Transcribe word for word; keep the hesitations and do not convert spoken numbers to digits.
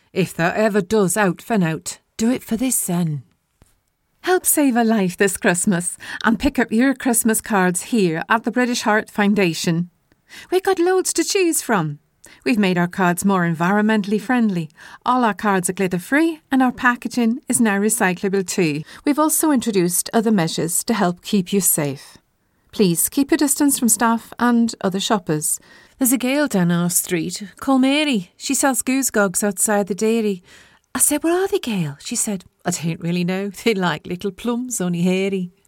If there ever does out fin out, do it for this sen. Help save a life this Christmas and pick up your Christmas cards here at the British Heart Foundation. We've got loads to choose from. We've made our cards more environmentally friendly. All our cards are glitter-free and our packaging is now recyclable too. We've also introduced other measures to help keep you safe. Please keep your distance from staff and other shoppers. There's a girl down our street called Mary. She sells goose gogs outside the dairy. I said, "What are they, Gail?" She said, "I don't really know. They're like little plums, only hairy."